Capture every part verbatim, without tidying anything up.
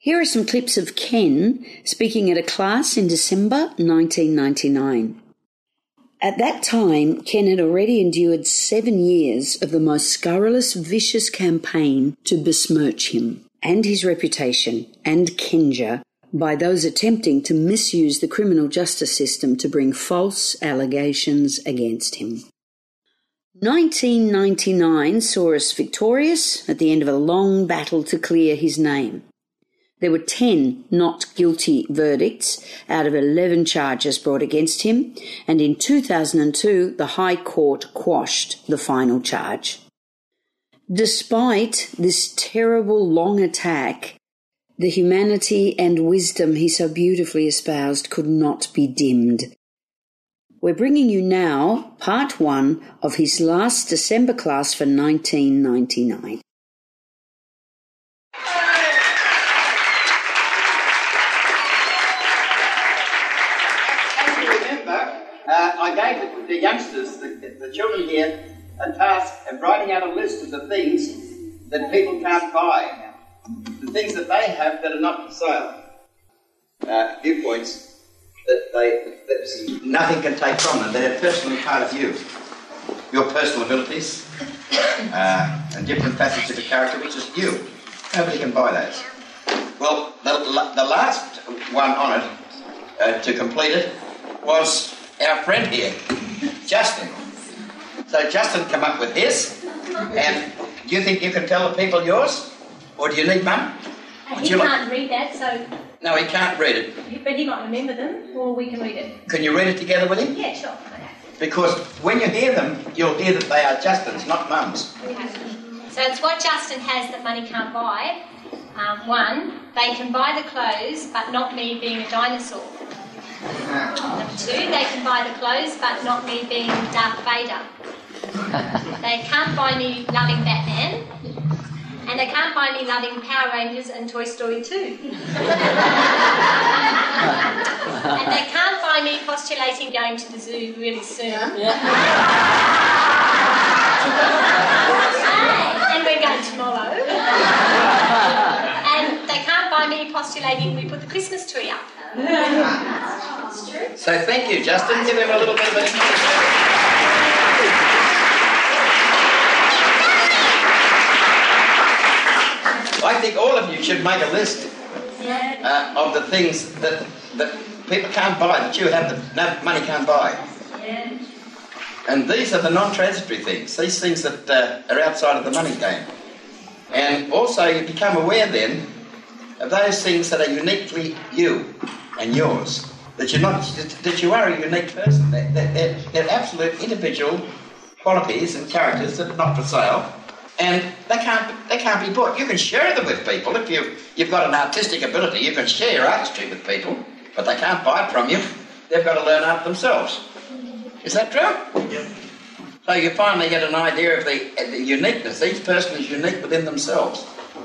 Here are some clips of Ken speaking at a class in December nineteen ninety-nine. At that time, Ken had already endured seven years of the most scurrilous, vicious campaign to besmirch him and his reputation and Kenja by those attempting to misuse the criminal justice system to bring false allegations against him. nineteen ninety-nine saw us victorious at the end of a long battle to clear his name. There were ten not guilty verdicts out of eleven charges brought against him, and in two thousand two the High Court quashed the final charge. Despite this terrible long attack, the humanity and wisdom he so beautifully espoused could not be dimmed. We're bringing you now part one of his last December class for nineteen ninety-nine. Uh, I gave the, the youngsters, the, the children here, a task of writing out a list of the things that people can't buy, the things that they have that are not for sale. Uh, viewpoints that they that nothing can take from them. They're personally part of you, your personal abilities, uh, and different facets of your character, which is you. Nobody can buy those. Well, the, the last one on it, uh, to complete it, was our friend here, Justin. So Justin came up with his, and do you think you can tell the people yours? Or do you need Mum? Uh, he can't like... read that, so... No, he can't read it. But he might remember them, or we can read it. Can you read it together with him? Yeah, sure. Because when you hear them, you'll hear that they are Justin's, not Mum's. Okay. So it's what Justin has that money can't buy. Um, one, they can buy the clothes, but not me being a dinosaur. Number two, they can buy the clothes, but not me being Darth Vader. They can't buy me loving Batman, and they can't buy me loving Power Rangers and Toy Story two. And they can't buy me postulating going to the zoo really soon. Yeah. And we're going tomorrow. And they can't buy me postulating we put the Christmas tree up. So thank you, Justin. Give him a little bit of a... I think all of you should make a list uh, of the things that, that people can't buy, that you have that no money can't buy. And these are the non-transitory things, these things that uh, are outside of the money game. And also you become aware then of those things that are uniquely you and yours. That you're not, that you are a unique person. They're, they're, they're absolute individual qualities and characters that are not for sale, and they can't they can't be bought. You can share them with people if you you've got an artistic ability. You can share your artistry with people, but they can't buy it from you. They've got to learn art themselves. Is that true? Yeah. So you finally get an idea of the, the uniqueness. Each person is unique within themselves.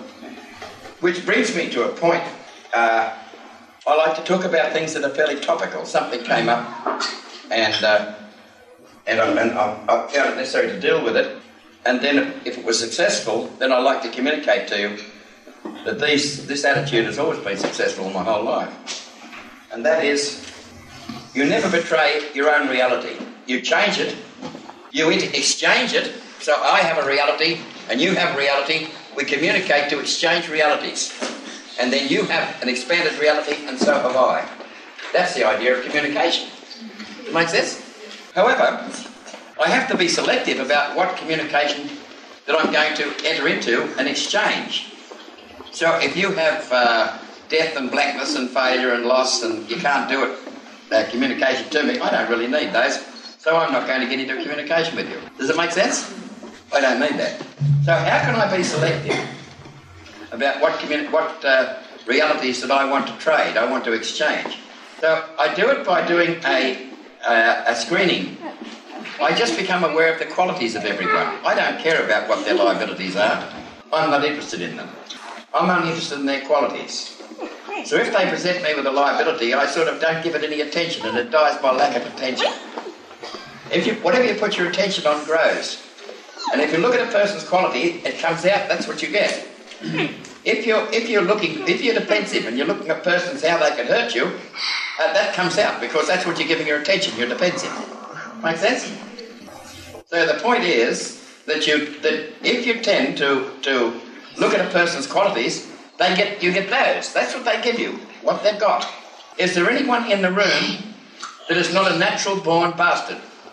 Which brings me to a point. Uh, I like to talk about things that are fairly topical. Something came up, and uh, and, I, and I, I found it necessary to deal with it. And then, if it was successful, then I like to communicate to you that these this attitude has always been successful my whole life. And that is, you never betray your own reality. You change it, you exchange it. So I have a reality, and you have a reality. We communicate to exchange realities. And then you have an expanded reality, and so have I. That's the idea of communication. Does it make sense? However, I have to be selective about what communication that I'm going to enter into and exchange. So if you have uh, death and blackness and failure and loss and you can't do it, uh, communication to me, I don't really need those. So I'm not going to get into communication with you. Does it make sense? I don't need that. So how can I be selective about what communi- what uh, realities that I want to trade, I want to exchange? So I do it by doing a, uh, a screening. I just become aware of the qualities of everyone. I don't care about what their liabilities are. I'm not interested in them. I'm only interested in their qualities. So if they present me with a liability, I sort of don't give it any attention, and it dies by lack of attention. If you, whatever you put your attention on grows. And if you look at a person's quality, it comes out, that's what you get. if you're if you're looking if you're defensive and you're looking at persons how they can hurt you, uh, that comes out because that's what you're giving your attention. You're defensive. Make sense? So the point is that you that if you tend to to look at a person's qualities, they get you get those. That's what they give you. What they've got. Is there anyone in the room that is not a natural born bastard?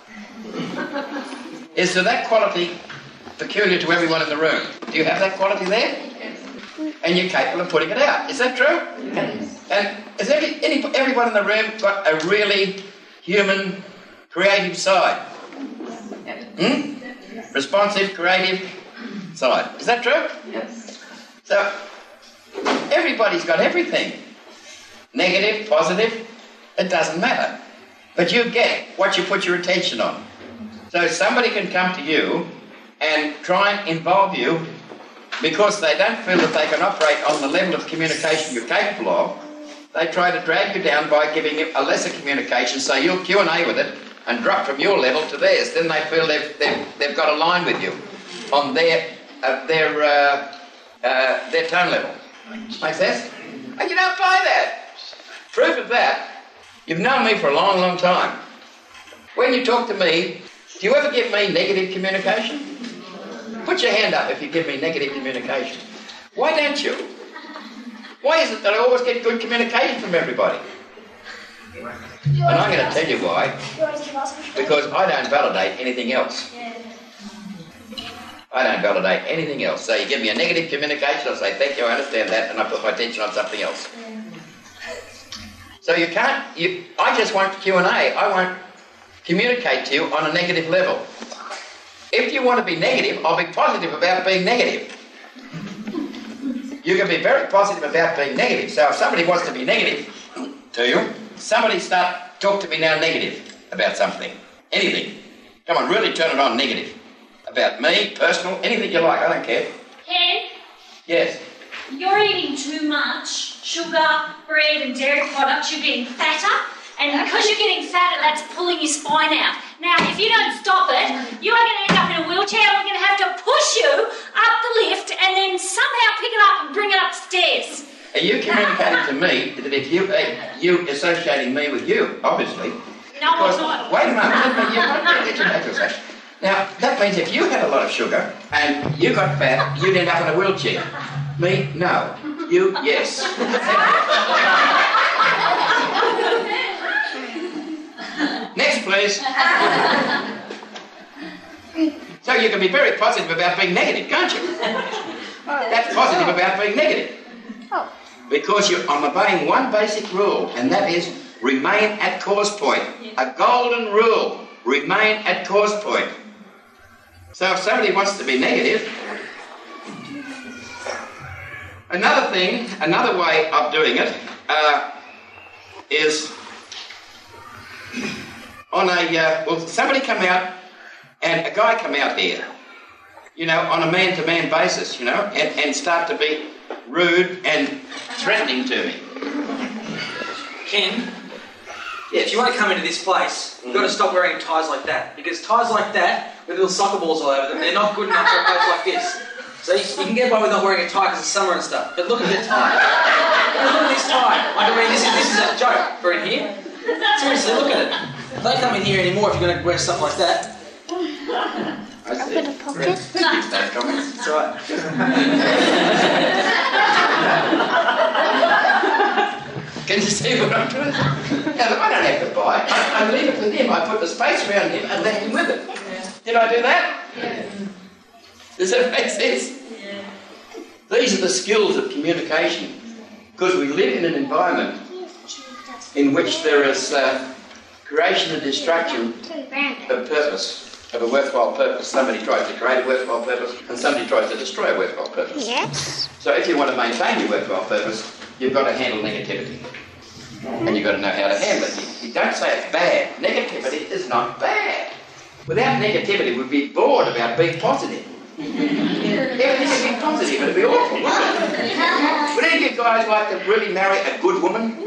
Is there that quality peculiar to everyone in the room? Do you have that quality there? Yes. And you're capable of putting it out. Is that true? Yes. And has every, any, everyone in the room got a really human, creative side? Hmm? Responsive, creative side. Is that true? Yes. So, everybody's got everything. Negative, positive, it doesn't matter. But you get what you put your attention on. So somebody can come to you and try and involve you because they don't feel that they can operate on the level of communication you're capable of. They try to drag you down by giving you a lesser communication, so you'll Q and A with it and drop from your level to theirs. Then they feel they've, they've, they've got a line with you on their uh, their uh, uh, their tone level. Make sense? And you don't buy that. Proof of that, you've known me for a long, long time. When you talk to me, do you ever give me negative communication? Put your hand up if you give me negative communication. Why don't you? Why is it that I always get good communication from everybody? And I'm going to tell you why. Because I don't validate anything else. I don't validate anything else. So you give me a negative communication, I'll say, thank you, I understand that, and I put my attention on something else. So you can't, you, I just want Q and A. I won't communicate to you on a negative level. If you want to be negative, I'll be positive about being negative. You can be very positive about being negative. So if somebody wants to be negative to you, somebody start, talk to me now negative about something. Anything. Come on, really turn it on negative. About me, personal, anything you like, I don't care. Ken? Yes? You're eating too much sugar, bread and dairy products. You're getting fatter, and because you're getting fatter, that's pulling your spine out. Now, if you don't stop it, you are going to end up in a wheelchair, and we're going to have to push you up the lift and then somehow pick it up and bring it upstairs. Are you communicating to me that if you, uh, you associating me with you, obviously? No, because, I'm not. Wait a moment, you're not getting back to us. Now, that means if you had a lot of sugar and you got fat, you'd end up in a wheelchair. Me, no. You, yes. Next, please. So you can be very positive about being negative, can't you? That's positive about being negative. Because you're, I'm obeying one basic rule, and that is remain at cause point. A golden rule. Remain at cause point. So if somebody wants to be negative, another thing, another way of doing it uh, is on a, uh, well, somebody come out and a guy come out here, you know, on a man-to-man basis, you know, and, and start to be rude and threatening to me. Ken? Yeah, if you want to come into this place, you've got to stop wearing ties like that. Because ties like that, with little soccer balls all over them, they're not good enough for a place like this. So you, you can get by with not wearing a tie because it's summer and stuff. But look at the tie. Look at this tie. Like, I mean, this is, this is a joke for in here. Seriously, look at it. Don't come in here anymore if you're going to wear stuff like that. I see. Open a pocket. Don't comment. That's right. Can you see what I'm doing? Now, look, I don't have to buy it. I, I leave it with him. I put the space around him and left him with it. Yeah. Did I do that? Yeah. Does that make sense? Yeah. These are the skills of communication. Because we live in an environment in which there is uh, creation and destruction of purpose, of a worthwhile purpose. Somebody tries to create a worthwhile purpose and somebody tries to destroy a worthwhile purpose. Yes. So if you want to maintain your worthwhile purpose, you've got to handle negativity. And you've got to know how to handle it. You don't say it's bad. Negativity is not bad. Without negativity, we'd be bored about being positive. Everything would be positive. It'd be awful, wouldn't it? Would any of you guys like to really marry a good woman?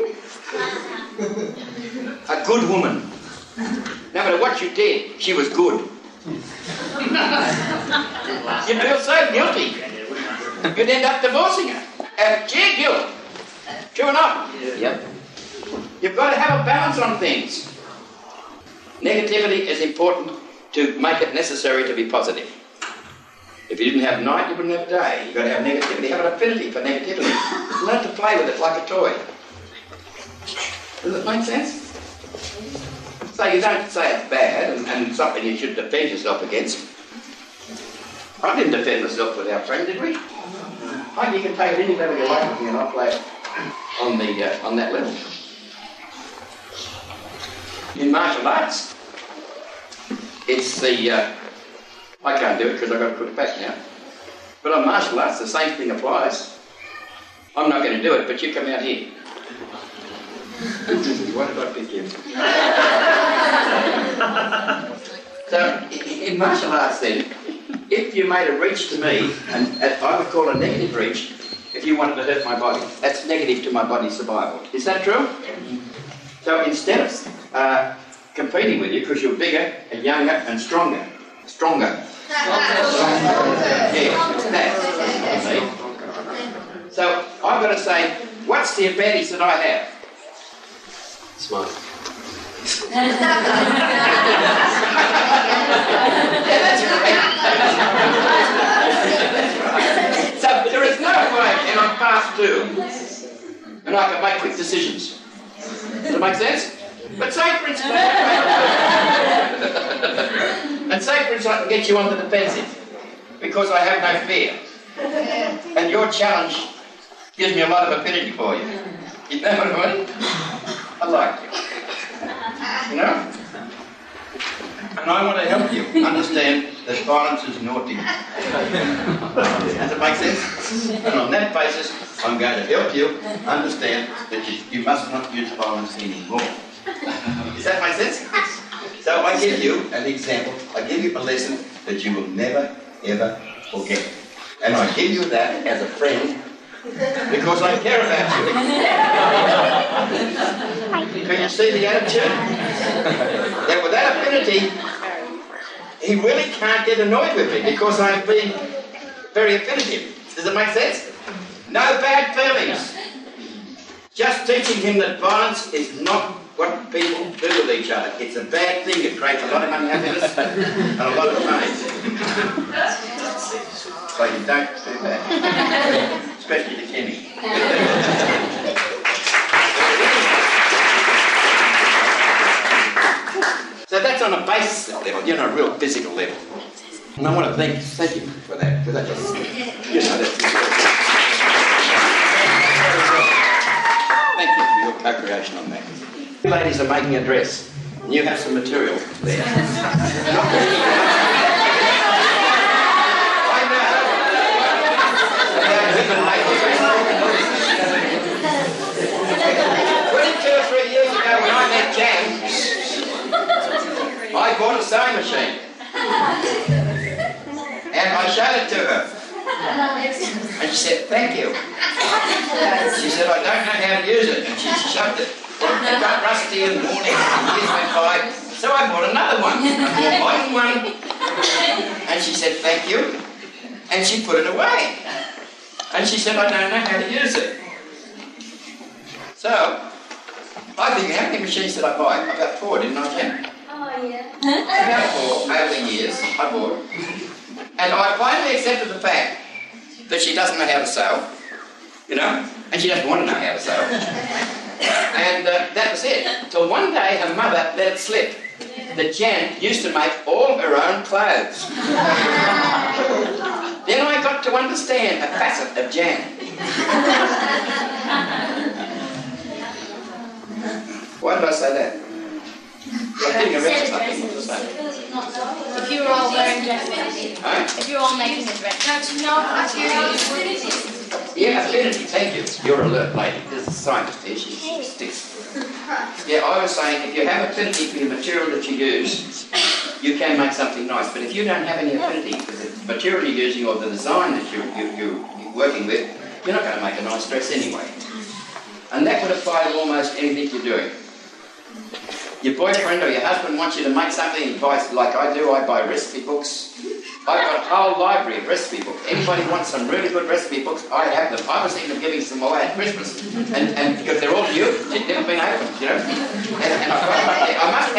A good woman. No matter what you did, she was good. You'd feel so guilty. You'd end up divorcing her. Uh, gee, Gil. True or not? Yeah. Yep. You've got to have a balance on things. Negativity is important to make it necessary to be positive. If you didn't have night, you wouldn't have day. You've got to have negativity. Have an affinity for negativity. Learn to play with it like a toy. Does it make sense? So you don't say it's bad and, and something you should defend yourself against. I didn't defend myself with our friend, did we? Oh, you can take it any level you like with me and I'll play it on, the, uh, on that level. In martial arts, it's the... Uh, I can't do it because I've got to put it back now. But on martial arts, the same thing applies. I'm not going to do it, but you come out here. Why did I pick you? So, in martial arts then, if you made a reach to me, and I would call a negative reach, if you wanted to hurt my body, that's negative to my body's survival. Is that true? So instead of uh, competing with you, because you're bigger and younger and stronger, stronger. Yeah, that. See? So I've got to say, what's the advantage that I have? Smart. Yeah, that's right. So there is no way, and I'm past two, and I can make quick decisions. Does that make sense? But say for instance, and say for instance I can get you on the defensive because I have no fear, and your challenge gives me a lot of affinity for you. You know what I mean? I like you. You know? And I want to help you understand that violence is naughty. Does it make sense? And on that basis, I'm going to help you understand that you, you must not use violence anymore. Does that make sense? So I give you an example, I give you a lesson that you will never, ever forget. And I give you that as a friend because I care about you. Can you see the attitude? That with that affinity, he really can't get annoyed with me because I'm being very affinitive. Does it make sense? No bad feelings. Just teaching him that violence is not what people do with each other. It's a bad thing. It creates a lot of unhappiness and a lot of pain. So you don't do that. Especially to Kenny. So that's on a base level, you know, a real physical level. And I want to thank, thank you for that, because that just, you know, that's... Thank you for your co-creation on that. You ladies are making a dress, and you have some material there. I know. twenty-two or three years ago when I met Jan, I bought a sewing machine. And I showed it to her. And she said, thank you. She said, I don't know how to use it. And she shoved it. It got rusty in the morning, and years went by. So I bought another one. I bought one. And she said, thank you. And she put it away. And she said, I don't know how to use it. So, I think, how many machines did I buy? About four, didn't I, Jen? Oh, yeah. About four, over the years, I bought. And I finally accepted the fact that she doesn't know how to sew, you know, and she doesn't want to know how to sew. And uh, that was it. Till one day her mother let it slip that Jan used to make all her own clothes. Then I got to understand a facet of Jan. Why did I say that? I think I read something to say. If you were all wearing dresses, Huh? if you were all making a dress. Don't you know what you Yeah, affinity, thank you. You're alert, lady. There's a scientist here, she sticks. Yeah, I was saying, if you have affinity for the material that you use, you can make something nice. But if you don't have any affinity for the material you're using or the design that you're, you, you, you're working with, you're not going to make a nice dress anyway. And that would apply to almost anything you're doing. Your boyfriend or your husband wants you to make something, he buys, like I do, I buy recipe books. I've got a whole library of recipe books. Anybody wants some really good recipe books, I have them. I was thinking of giving some away at Christmas. And, and because they're all new, they've never been opened, you know. And, and I've got them up there. I must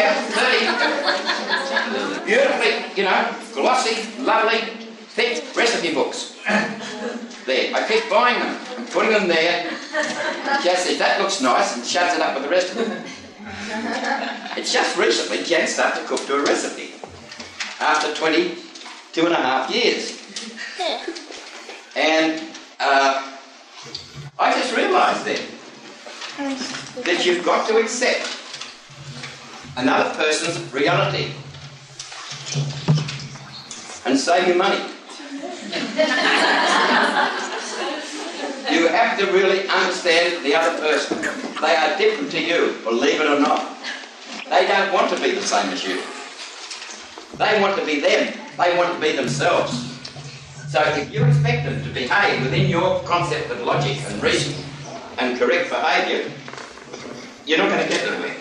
have thirty beautifully, you know, glossy, lovely, thick recipe books. There. I keep buying them and putting them there. Jas says, that looks nice, and shoves it up with the rest of them. It's just recently Jan started to cook to a recipe. After twenty-two and a half years. And uh, I just realised then that you've got to accept another person's reality and save your money. You have to really understand the other person. They are different to you, believe it or not. They don't want to be the same as you. They want to be them. They want to be themselves. So if you expect them to behave within your concept of logic and reason and correct behaviour, you're not going to get anywhere.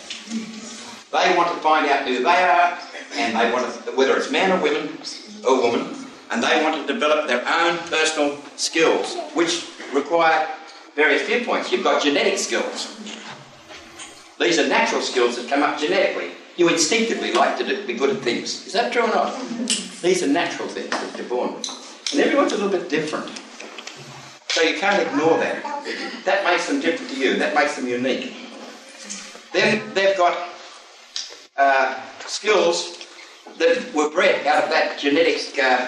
They want to find out who they are, and they want to, whether it's man or women or woman, and they want to develop their own personal skills, which require various viewpoints. You've got genetic skills. These are natural skills that come up genetically. You instinctively like to do, be good at things. Is that true or not? These are natural things that you're born with. And everyone's a little bit different. So you can't ignore that. That makes them different to you. That makes them unique. Then they've got uh, skills that were bred out of that genetic uh,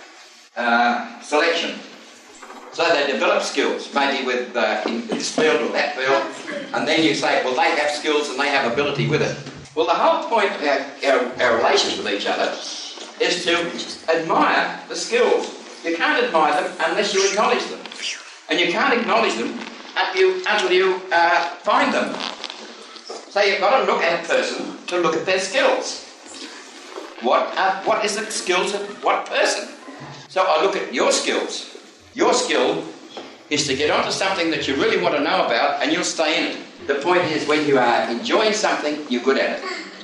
uh, selection. So they develop skills, maybe with uh, in this field or that field, and then you say, well, they have skills and they have ability with it. Well, the whole point of our, our, our relations with each other is to admire the skills. You can't admire them unless you acknowledge them. And you can't acknowledge them until you, until you uh, find them. So you've got to look at a person to look at their skills. What, are, what is the skills of what person? So I look at your skills. Your skill is to get onto something that you really want to know about, and you'll stay in it. The point is, when you are enjoying something, you're good at it.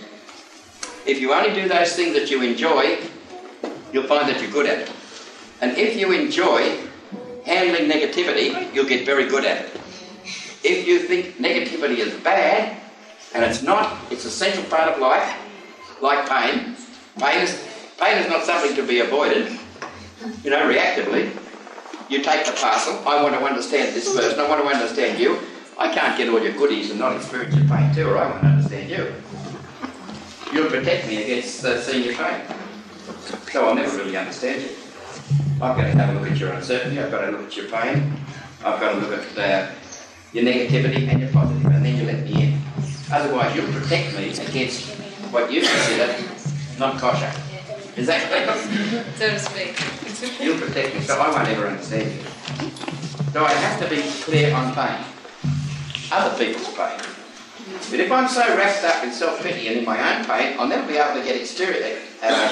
If you only do those things that you enjoy, you'll find that you're good at it. And if you enjoy handling negativity, you'll get very good at it. If you think negativity is bad, and it's not, it's a central part of life, like pain. Pain is, pain is not something to be avoided, you know, reactively. You take the parcel. I want to understand this person. I want to understand you. I can't get all your goodies and not experience your pain too, or I won't understand you. You'll protect me against uh, seeing your pain. So I'll never really understand you. I've got to have a look at your uncertainty. I've got to look at your pain. I've got to look at uh, your negativity and your positive, and then you let me in. Otherwise, you'll protect me against what you consider not kosher. Is that clear? So to speak. You'll protect me, so I won't ever understand you. So I have to be clear on pain. Other people's pain. But if I'm so wrapped up in self-pity and in my own pain, I'll never be able to get exterior. Uh,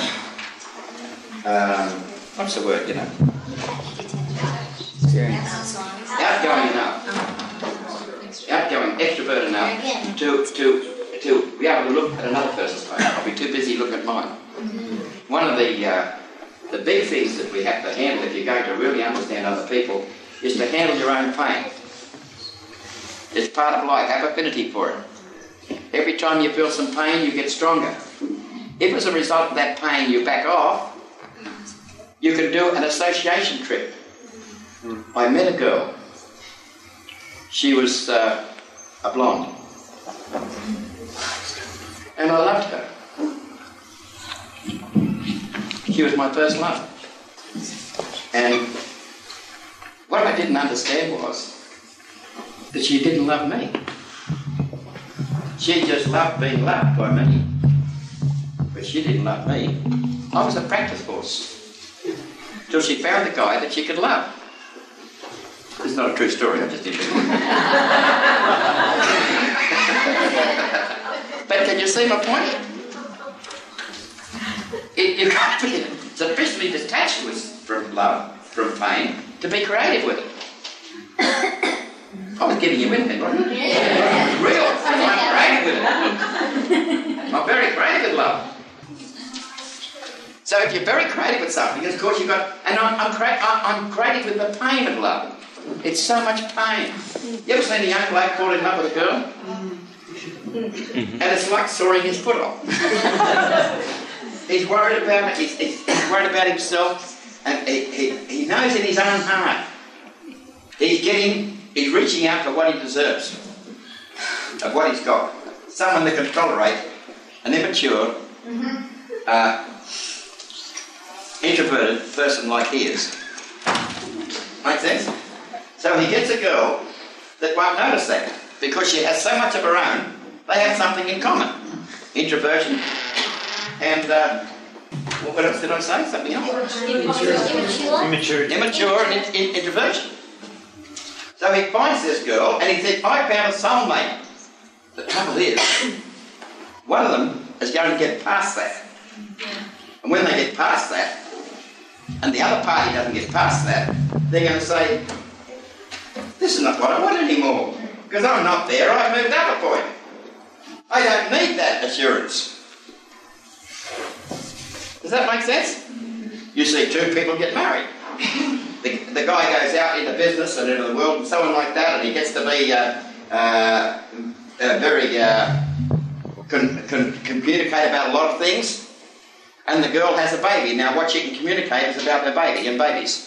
um, what's the word, you know? Experience. Outgoing enough. Outgoing, extrovert enough to, to, to be able to look at another person's pain. I'll be too busy looking at mine. One of the uh, the big things that we have to handle if you're going to really understand other people is to handle your own pain. It's part of life. Have affinity for it. Every time you feel some pain, you get stronger. If as a result of that pain you back off, you can do an association trip. I met a girl. She was uh, a blonde. And I loved her. She was my first love. And what I didn't understand was that she didn't love me. She just loved being loved by me. But she didn't love me. I was a practice horse. Till she found the guy that she could love. This is not a true story, I just did it. But can you see my point? It, you've got to be sufficiently detached with, from love, from pain, to be creative with it. I was getting you in there, wasn't it? Yeah. It was real. I'm creative with it. I'm very creative with love. So if you're very creative with something, of course you've got... And I'm, I'm, crea- I'm creative with the pain of love. It's so much pain. You ever seen a young bloke fall in love with a girl? And it's like sawing his foot off. He's worried about it. He's, he's worried about himself. And he, he, he knows in his own heart he's getting... He's reaching out for what he deserves. Of what he's got. Someone that can tolerate an immature... Uh, introverted person like he is. Make sense? So he gets a girl that won't notice that because she has so much of her own, they have something in common. Introversion and, uh, what else did I say? Something else? Immature. Immature. Immature and in, in, introversion. So he finds this girl and he thinks, I found a soulmate. The trouble is, one of them is going to get past that. And when they get past that, and the other party doesn't get past that, they're going to say, this is not what I want anymore, because I'm not there, I've moved up a point. I don't need that assurance. Does that make sense? You see two people get married. The, the guy goes out into business and into the world and so on like that, and he gets to be uh, uh, uh, very uh, con- con- communicate about a lot of things. And the girl has a baby. Now what she can communicate is about her baby and babies.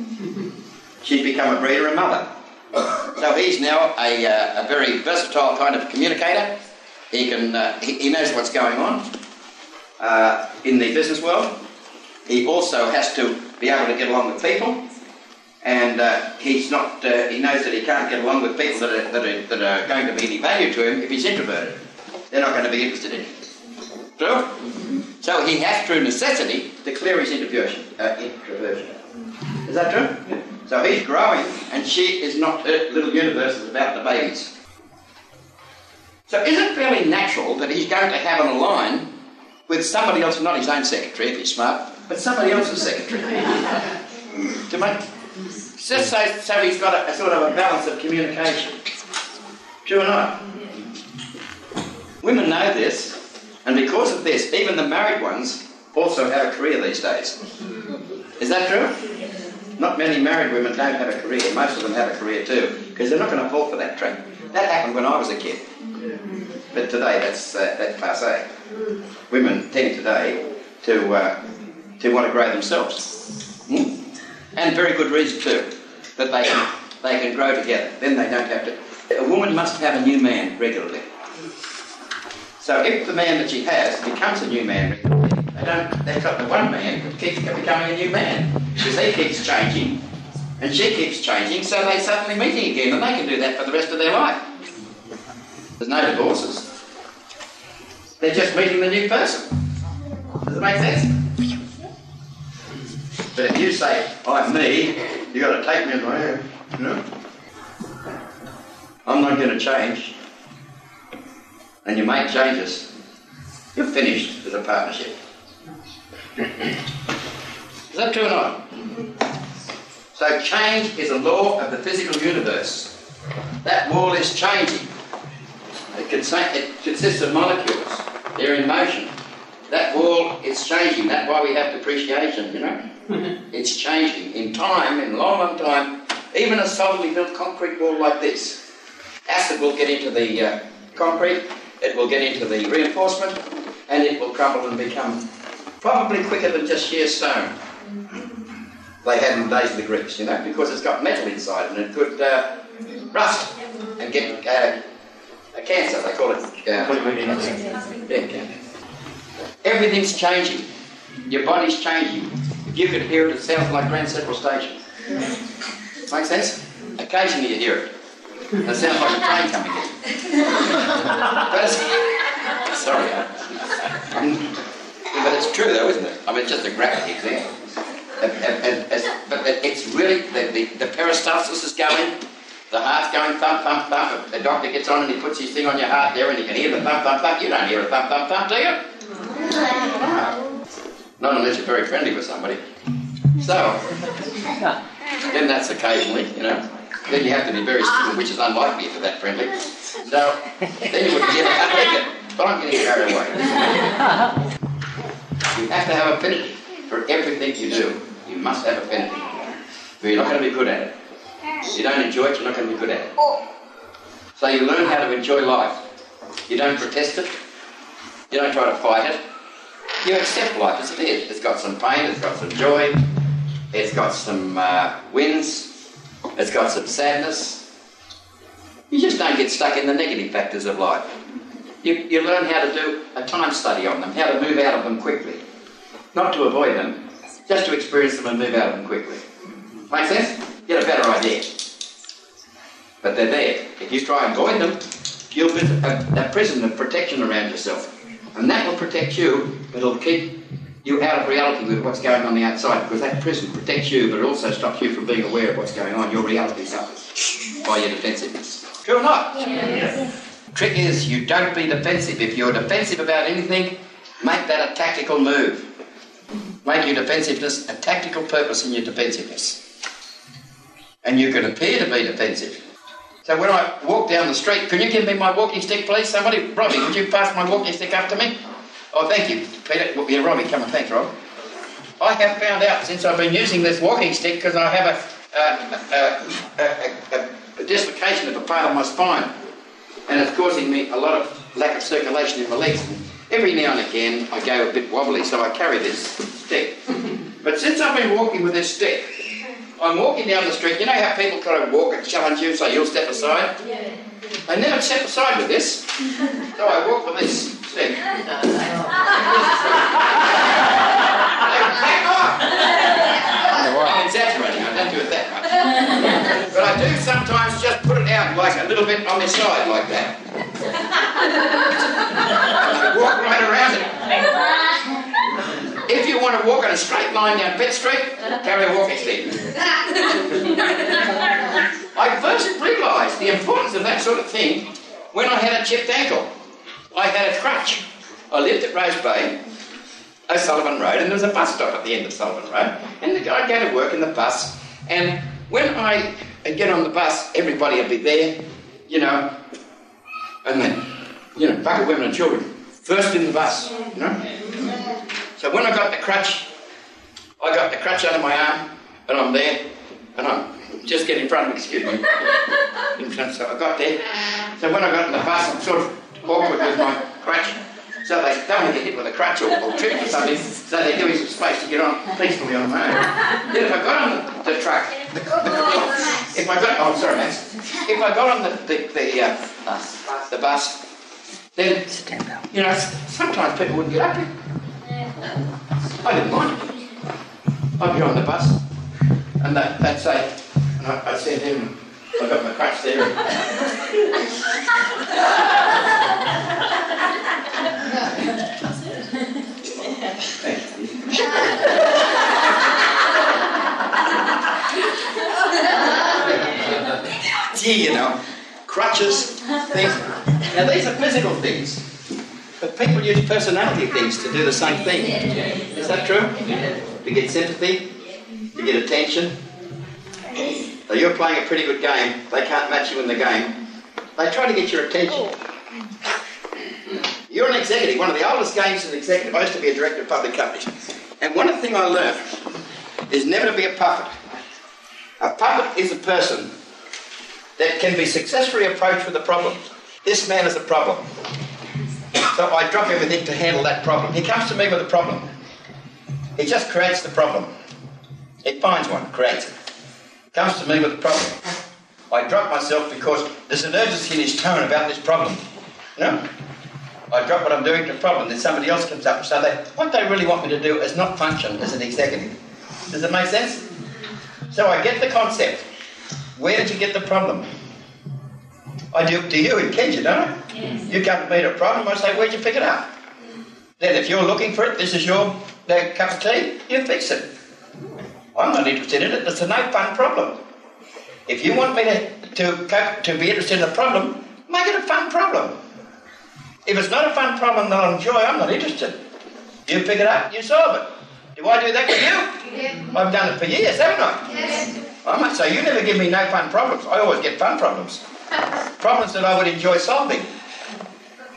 She's become a breeder and mother. So he's now a, uh, a very versatile kind of communicator. He can uh, he, he knows what's going on uh, in the business world. He also has to be able to get along with people. And uh, he's not. Uh, he knows that he can't get along with people that are, that, are, that are going to be any value to him if he's introverted. They're not going to be interested in him. True? So he has, through necessity, to clear his introversion. Uh, introversion. Is that true? Yeah. So he's growing, and she is not, her little universe is about the babies. So is it fairly natural that he's going to have an align with somebody else, not his own secretary, if he's smart, but somebody else's secretary? To make, just so, so he's got a, a sort of a balance of communication. True or not? Women know this. And because of this, even the married ones also have a career these days. Is that true? Not many married women don't have a career. Most of them have a career too, because they're not going to fall for that trap. That happened when I was a kid. But today, that's uh, that's passé. Women tend today to uh, to want to grow themselves, hmm? And very good reason too, that they can they can grow together. Then they don't have to. A woman must have a new man regularly. So if the man that she has becomes a new man, they don't, they've got the one man that keeps becoming a new man. Because he keeps changing, and she keeps changing, so they're suddenly meeting again, and they can do that for the rest of their life. There's no divorces. They're just meeting the new person. Does it make sense? But if you say, I'm me, you've got to take me as I am, you know? I'm not going to change. And you make changes, you're finished as a partnership. Is that true or not? So change is a law of the physical universe. That wall is changing. It, consi- it consists of molecules. They're in motion. That wall is changing. That's why we have depreciation, you know? It's changing. In time, in a long, long time, even a solidly built concrete wall like this, acid will get into the uh, concrete, it will get into the reinforcement, and it will crumble and become probably quicker than just sheer stone. They had in the days of the Greeks, you know, because it's got metal inside and it could uh, rust and get uh, a cancer, they call it. Uh, yeah. Everything's changing. Your body's changing. If you could hear it, it sounds like Grand Central Station. Make sense? Occasionally you hear it. It sounds like a train coming in. But it's, sorry. Um, but it's true though, isn't it? I mean, it's just a graphic example. And, and, and, and, but it's really, the, the, the peristalsis is going, the heart's going thump, thump, thump. The doctor gets on and he puts his thing on your heart there and you can hear the thump, thump, thump. You don't hear a thump, thump, thump, do you? No. Not unless you're very friendly with somebody. So, then that's occasionally, you know. Then you have to be very still, which is unlikely if you're that friendly. So, then you wouldn't hear the But I'm getting carried away. You have to have affinity for everything you do. You must have affinity. Or you're not going to be good at it. If you don't enjoy it, you're not going to be good at it. So you learn how to enjoy life. You don't protest it. You don't try to fight it. You accept life as it is. It's got some pain, it's got some joy, it's got some uh, wins, it's got some sadness. You just don't get stuck in the negative factors of life. You, you learn how to do a time study on them, how to move out of them quickly. Not to avoid them, just to experience them and move out of them quickly. Make sense? Get a better idea. But they're there. If you try and avoid them, you'll build a, a prison of protection around yourself. And that will protect you, but it'll keep you out of reality with what's going on the outside, because that prison protects you, but it also stops you from being aware of what's going on. Your reality suffers by your defensiveness. True or not? Yes. Trick is you don't be defensive. If you're defensive about anything, make that a tactical move. Make your defensiveness a tactical purpose in your defensiveness. And you can appear to be defensive. So when I walk down the street, can you give me my walking stick, please? Somebody, Robbie, could you pass my walking stick up to me? Oh, thank you, Peter. Yeah, Robbie, come on, thanks, Rob. I have found out since I've been using this walking stick, because I have a, a, a, a, a dislocation of a part of my spine, and it's causing me a lot of lack of circulation in my legs. Every now and again, I go a bit wobbly, so I carry this stick. But since I've been walking with this stick, I'm walking down the street. You know how people kind of walk and challenge you, so you'll step aside? Yeah. I never step aside with this, so I walk with this stick. Back off! I'm exaggerating, I don't do it that much. But I do sometimes just put it out like a little bit on my side, like that. I walk right around it. If you want to walk on a straight line down Pitt Street, carry a walking stick. I first realised the importance of that sort of thing when I had a chipped ankle. I had a crutch. I lived at Rose Bay, O'Sullivan Road, and there was a bus stop at the end of Sullivan Road. And I'd go to work in the bus, and when I get on the bus, everybody would be there, you know, and then, you know, bucket women and children, first in the bus, you know. So when I got the crutch, I got the crutch under my arm, and I'm there, and I'm just get in front of me, excuse me. In front, so I got there. So when I got in the bus, I'm sort of awkward with my crutch. So they don't want to get hit with a crutch or, or trip or something, so they're giving some space to get on peacefully on my own. Then if I got on the, the truck, the, the, if I got, oh, sorry, Max. If I got on the the the, uh, the bus, then, you know, sometimes people wouldn't get up here. I didn't mind it. I'd be on the bus, and they, they'd say, and I, I'd say to them, I got my crutch there. Gee, you know, crutches, things. Now these are physical things. But people use personality things to do the same thing. Is that true? To get sympathy, to get attention. So you're playing a pretty good game. They can't match you in the game. They try to get your attention. You're an executive. One of the oldest games as an executive. I used to be a director of public companies. And one of the things I learned is never to be a puppet. A puppet is a person that can be successfully approached with a problem. This man is a problem. So I drop everything to handle that problem. He comes to me with a problem. He just creates the problem. He finds one, creates it. Comes to me with a problem. I drop myself because there's an urgency in his tone about this problem. You know? I drop what I'm doing to the problem. Then somebody else comes up and says, they, what they really want me to do is not function as an executive. Does it make sense? So I get the concept. Where did you get the problem? I do to you in Kenya, don't I? Yes. You come to me to a problem, I say, where'd you pick it up? Then if you're looking for it, this is your uh, cup of tea, you fix it. I'm not interested in it, it's a no fun problem. If you want me to, to, to be interested in a problem, make it a fun problem. If it's not a fun problem that I'll enjoy, I'm not interested. You pick it up, you solve it. Do I do that with you? Yeah. I've done it for years, haven't I? Yes. I must say, you never give me no fun problems. I always get fun problems. Problems that I would enjoy solving.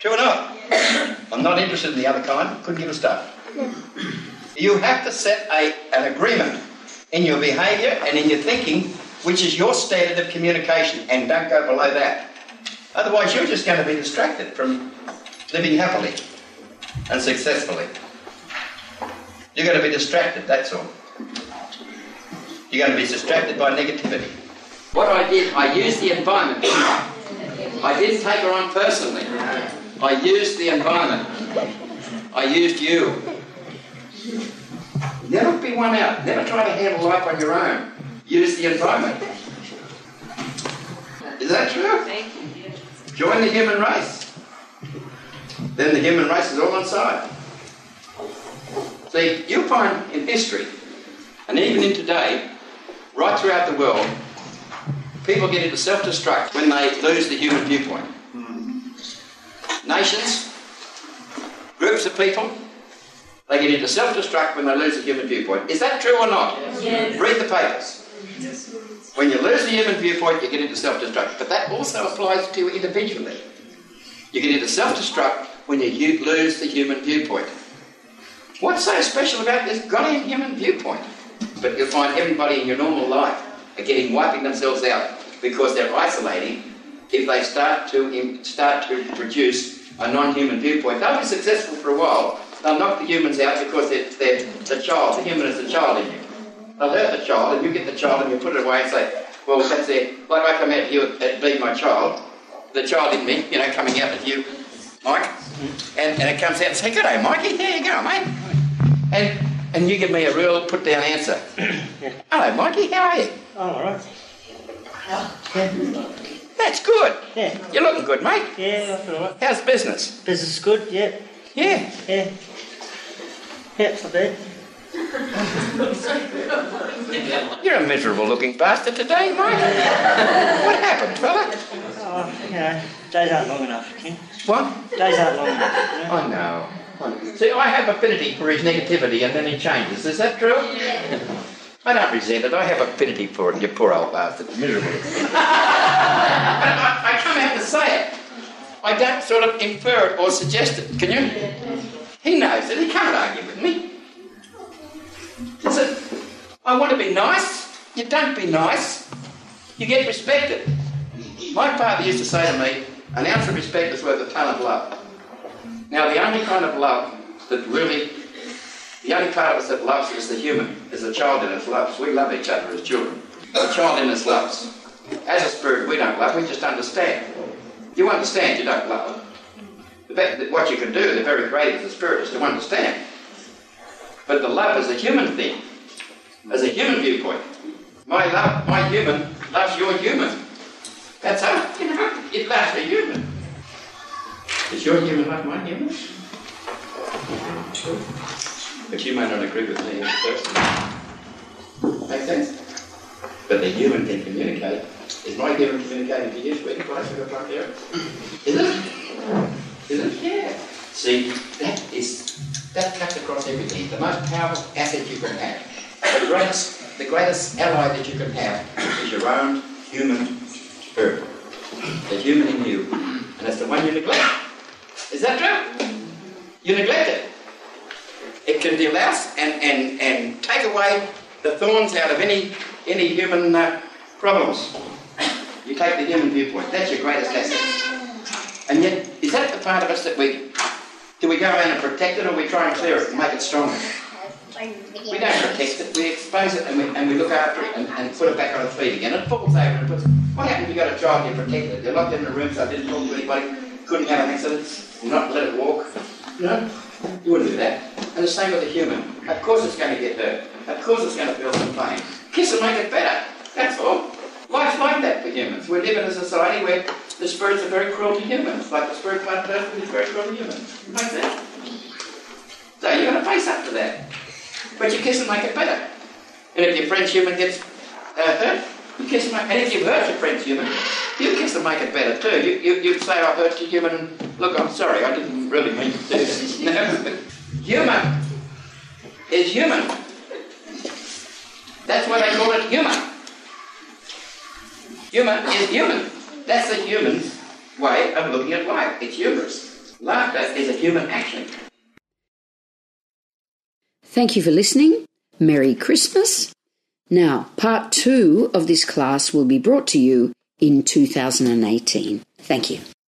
True or not? I'm not interested in the other kind. Couldn't give a stuff. You have to set a, an agreement in your behaviour and in your thinking, which is your standard of communication, and don't go below that. Otherwise, you're just going to be distracted from living happily and successfully. You're going to be distracted, that's all. You're going to be distracted by negativity. What I did, I used the environment. I didn't take her on personally. I used the environment. I used you. Never be one out. Never try to handle life on your own. Use the environment. Is that true? Join the human race. Then the human race is all on side. See, you'll find in history, and even in today, right throughout the world, people get into self-destruct when they lose the human viewpoint. Nations, groups of people, they get into self-destruct when they lose the human viewpoint. Is that true or not? Yes. Read the papers. Yes. When you lose the human viewpoint, you get into self-destruct. But that also applies to you individually. You get into self-destruct when you lose the human viewpoint. What's so special about this goddamn human viewpoint? But you'll find everybody in your normal life are getting wiping themselves out because they're isolating. If they start to start to produce a non-human viewpoint, they'll be successful for a while. They'll knock the humans out because they're, they're the child. The human is the child in you. They'll hurt the child, and you get the child and you put it away and say, well, that's it. Like I come out to you at being my child, the child in me, you know, coming out at you, Mike, and, and it comes out and say, good day, Mikey, there you go, mate. And and you give me a real put-down answer. Yeah. Hello, Mikey, how are you? Oh, all right. Yeah. That's good. Yeah. You're looking good, mate. Yeah, that's all right. How's business? Business is good, yeah. Yeah. Yeah. Yeah, it's not bad. You're a miserable-looking bastard today, mate. What happened, fella? Oh, you know, days aren't long enough, Ken. What? Days aren't long enough, you know? I know. See, I have affinity for his negativity and then he changes. Is that true? I don't resent it. I have affinity for it, you poor old bastard. Miserable. I, I come out to say it. I don't sort of infer it or suggest it. Can you? He knows it. He can't argue with me. Listen, I want to be nice. You don't be nice. You get respected. My father used to say to me, an ounce of respect is worth a ton of love. Now, the only kind of love that really, the only part of us that loves is the human, is the child in us loves. We love each other as children. The child in us loves. As a spirit, we don't love, we just understand. You understand, you don't love. The fact that what you can do, the very greatest as a spirit, is to understand. But the love is a human thing, as a human viewpoint. My love, my human, loves your human. That's how, you know, it loves a human. Does your human love my human? But you may not agree with me as a person. Make sense? But the human can communicate. Is my human communicating to you, sweetie? Can I see the front here? Is it? Is it? Yeah. See, that is, that cuts across everything. The most powerful asset you can have. The greatest, the greatest ally that you can have is your own human spirit. The human in you. And that's the one you neglect. Is that true? You neglect it. It can delouse and, and, and take away the thorns out of any any human uh, problems. You take the human viewpoint. That's your greatest asset. And yet, is that the part of us that we... Do we go around and protect it, or we try and clear it and make it stronger? We don't protect it. We expose it and we, and we look after it and, and put it back on its feet again. It falls over and puts... What happened if you got a child and you protect it? You're locked in a room so it didn't talk to anybody, couldn't have an accident, not let it walk. You know? You wouldn't do that. And the same with the human. Of course it's going to get hurt. Of course it's going to feel some pain. Kiss and make it better. That's all. Life's like that for humans. We live in a society where the spirits are very cruel to humans, like the spirit part person is very cruel to humans. Make sense? So you're going to face up to that. But you kiss and make it better. And if your friend's human gets uh, hurt, you kiss and make it. And if you've hurt your friend's human, you kiss and make it better too. You, you, you say, I hurt your human, look, I'm sorry, I didn't really mean to do this. No. Human is human. That's why they call it human. Human is human. That's the human's way of looking at life. It's humorous. Laughter is a human action. Thank you for listening. Merry Christmas. Now, part two of this class will be brought to you in two thousand eighteen. Thank you.